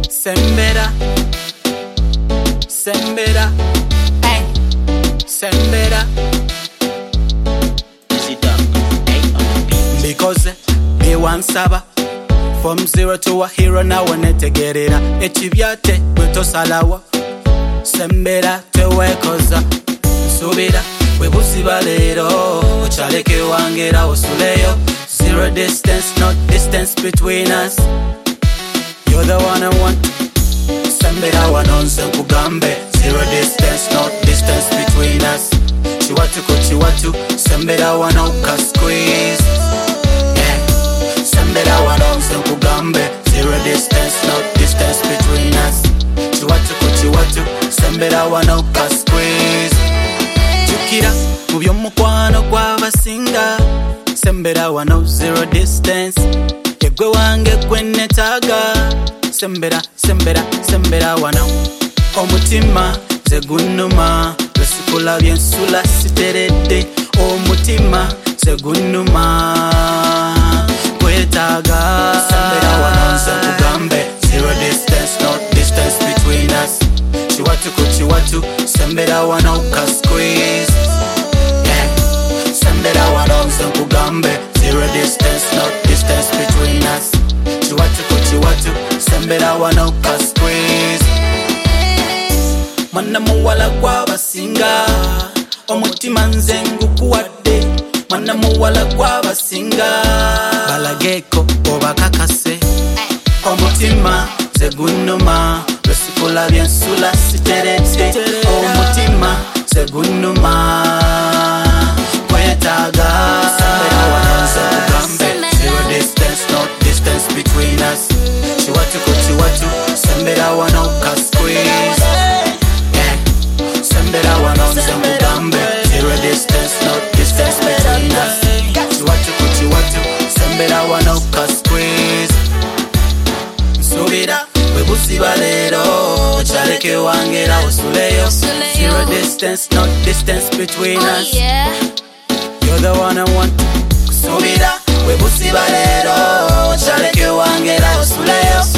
Sembera, sembera, hey, sembera. Because they want saba from zero to a hero now when they get it. Echibyate weto salawa. Sembera tewekoza subira webusiba lero ochaleke wangera osuleyo. Zero distance, not distance between us. You're the one I want. Sembera wanonse kugambe. Zero distance, not distance between us. Chiwatu kuchiwatu. Sembera wanauka squeeze. Yeah. Sembera wanonse kugambe. Zero distance, not distance between us. Chiwatu kuchiwatu. Sembera wanauka squeeze. Chukira mubyo mukwano gw'abasinga. Sembera wano zero distance. Tegwe wange gwenetaga. Sembera, sembera, sembera wano. Omutima zegunuma. Lwesikula byensula siterede. Omutima zegunuma. Kwetaga. Sembera wano nze kugambe. Zero distance, not distance between us. Chiwatu kuchiwatu. Sembera wano ka squeeze. Yeah. Sembera wano nze kugambe. Zero distance, not distance between us. Chiwatu kuchiwatu. Sembera wano ka squeeze. Mwana muwala gw'abasinga. Omutima nze ngukuwadde. Mwana muwala gw'abasinga. Balageko oba kakase. Omutima zegunuma. Lwesikula byensula siterete. Omutima zegunuma. Kwetaga. Sembera wanonze kugambe. Zero distance, not distance between us. Chiwatu kuchiwatu. Sembera wanauka squeeze. Yeah. Sembera wanonze kugambe. Zero distance, not distance between us. Chiwatu kuchiwatu. Sembera wanauka squeeze. Subira webusiba lero ochaleke wangera osuleyo. Zero distance, not distance between us. You're the one I want. Subira webusiba lero ochaleke wangera osuleyo.